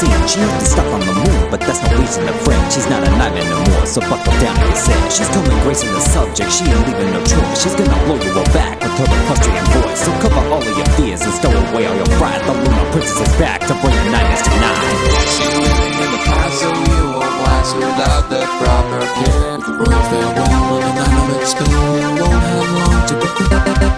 scene. She used to stop on the moon, but that's no reason to fret. She's not a nightmare no more, so buckle down and get set. She's coming gracing the subject, she ain't leaving no choice. She's gonna blow you all back with her equestrian voice. So cover all of your fears and stow away all your pride. The Lunar Princess is back to bring the nightmares tonight. She's living in the past, so you won't last without the proper care. Royal farewell and the night of its spell, you won't have long to prepare.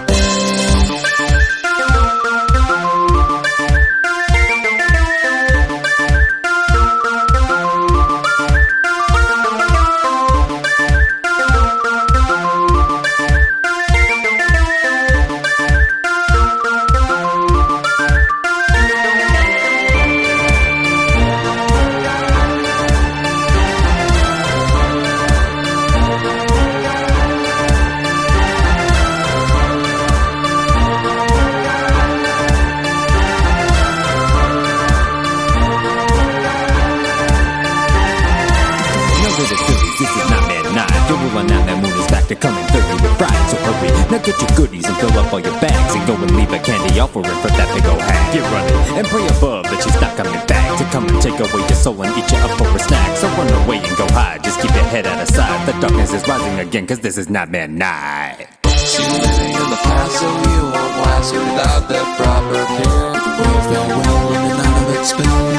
This is not midnight. You're ruling out that moon is back to coming through you with pride. So hurry, now get your goodies and fill up all your bags and go and leave a candy offering for that big old hag. Get running and pray above that she's not coming back to come and take away your soul and eat you up for a snack. So run away and go hide. Just keep your head out of sight. The darkness is rising again, cause this is not midnight. She's living in the past, so you won't last without the proper care. Royal farewell and the night of its spell.